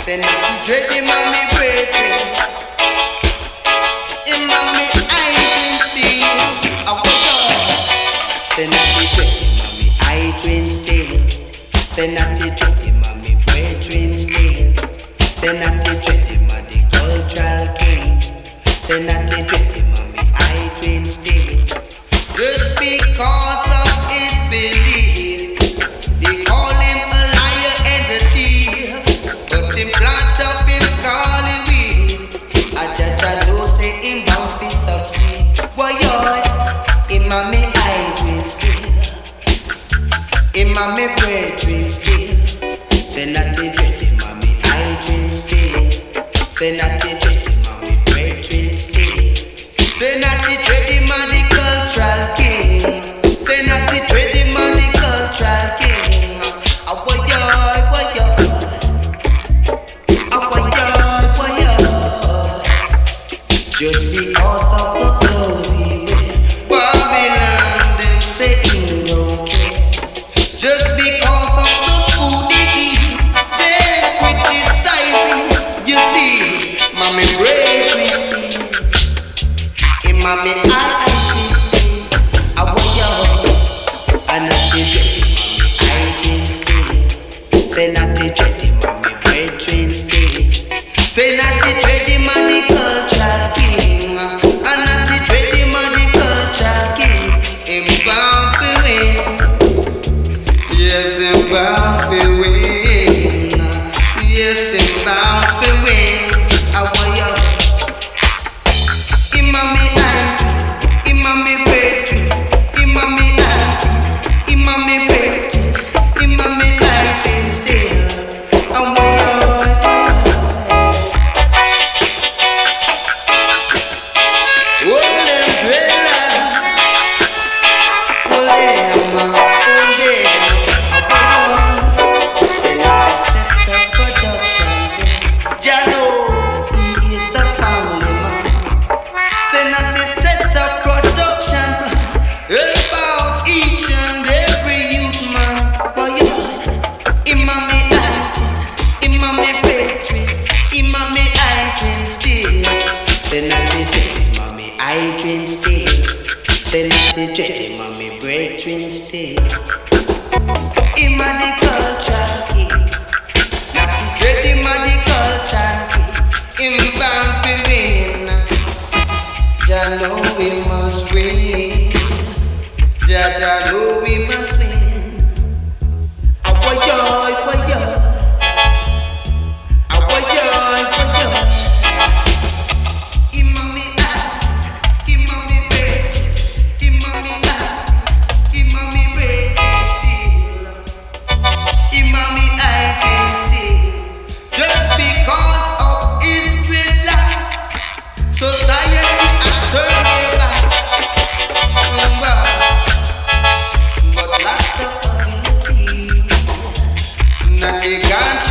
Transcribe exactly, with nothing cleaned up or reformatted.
Say not to dread him and me brethren. Him and me I twin still. I was up. Say not to dread him and me I twin still. Say not to dread him and me brethren still. Say not to dread him and the cultural king. Say not to dread him and me I twin still. Just because of his belief, they call him a liar and a thief. But him plant up him call him weed. I just a know say him bound be succeed. Boy, yo, him and me I twin still. Him and me brethren still. Say not to dread him and me I twin still. Say not to dread him and me brethren still. Say not to dread him and the cultural king. Say not to dread him and the cultural king. Ah, boy, yo, boy, yo. Ah, boy, yo, boy, yo. Just because of the clothes he wear, Babylon them say he don't care. Just because of the food he eat, they criticizing. You see, mommy brave me see. In mommy I I see. I want you, and not the dread, mommy I see. Say not the dread, mommy brethren stay. Say not the dread, man the culture king, and not the dread, man the culture king. Him bound to win. Yes, him bound to win. Yes, him bound to win. I want you. Imami I, Imami Petri, Imami I, Imami Petri, Imami I been still. I want you. Oh, them dwellers, oh, them, oh, them. Say now set up production. Jalo, he is the family man. Say not to set up production plan about each and every youth man. For you, Imami I, Imami Petri, Imami I twin still. Say not to dread Imami I twin still. Say not to dread Imami brethren still. Imami culture king, not to dread Imami culture king. Him bound to win. Jah know we must win. Jah Jah know we must win. Ah, boy, boy, boy, boy. Ah, boy, boy, boy, boy. Imami I, Imami break, Imami I, Imami break still. Imami I can still. Just because of his dreadlocks, society. But lots of ability, not the